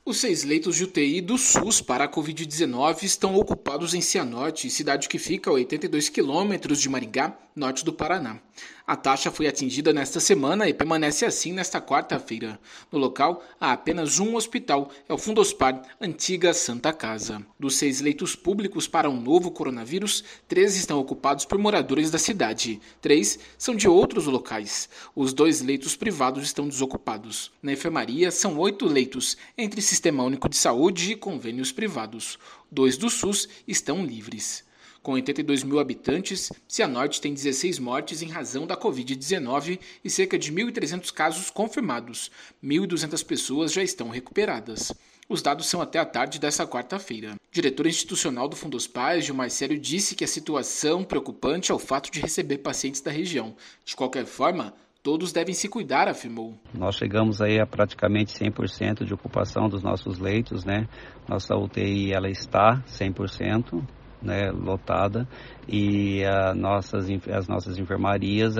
Os 6 leitos de UTI do SUS para a Covid-19 estão ocupados em Cianorte, cidade que fica a 82 quilômetros de Maringá, norte do Paraná. A taxa foi atingida nesta semana e permanece assim nesta quarta-feira. No local, há apenas um hospital, é o Fundospar, antiga Santa Casa. Dos 6 leitos públicos para um novo coronavírus, 13 estão ocupados por moradores da cidade. 3 são de outros locais. Os 2 leitos privados estão desocupados. Na enfermaria, são 8 leitos, entre Sistema Único de Saúde e convênios privados. 2 do SUS estão livres. Com 82 mil habitantes, Cianorte tem 16 mortes em razão da Covid-19 e cerca de 1.300 casos confirmados. 1.200 pessoas já estão recuperadas. Os dados são até a tarde dessa quarta-feira. O diretor institucional do Fundospar, Gilmar Célio, disse que a situação preocupante é o fato de receber pacientes da região. De qualquer forma, todos devem se cuidar, afirmou. Nós chegamos aí a praticamente 100% de ocupação dos nossos leitos, né? Nossa UTI ela está 100%. Né, lotada, e as nossas enfermarias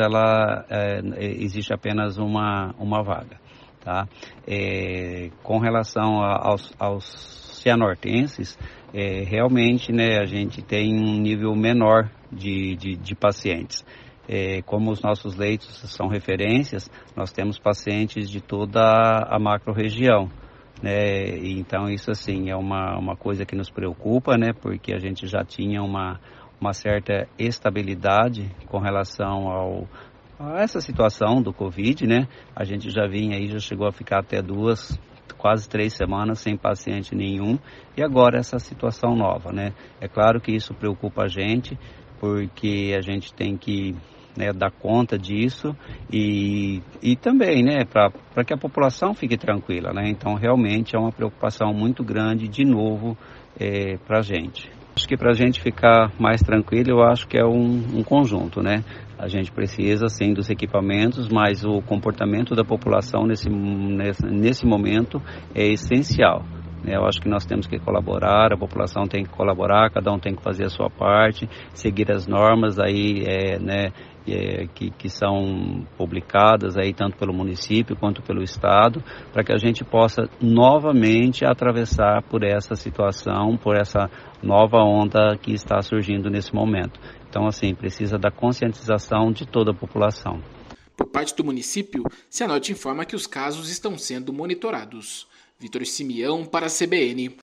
existe apenas uma vaga, tá? Com relação aos cianortenses, realmente, né, a gente tem um nível menor de pacientes. Como os nossos leitos são referências, nós temos pacientes de toda a macro-região. Então isso assim é uma coisa que nos preocupa, né, porque a gente já tinha uma certa estabilidade com relação a essa situação do Covid, né? A gente já chegou a ficar até 2, quase 3 semanas sem paciente nenhum, e agora essa situação nova, né? É claro que isso preocupa a gente, porque a gente tem que dar conta disso e também, né, para que a população fique tranquila, né? Então, realmente é uma preocupação muito grande, de novo, para a gente. Acho que para a gente ficar mais tranquilo, eu acho que é um conjunto, né? A gente precisa, sim, dos equipamentos, mas o comportamento da população nesse momento é essencial. Eu acho que nós temos que colaborar, a população tem que colaborar, cada um tem que fazer a sua parte, seguir as normas aí, que são publicadas aí tanto pelo município quanto pelo estado, para que a gente possa novamente atravessar por essa situação, por essa nova onda que está surgindo nesse momento. Então, assim, precisa da conscientização de toda a população. Por parte do município, Cianorte informa que os casos estão sendo monitorados. Vitor Simeão para a CBN.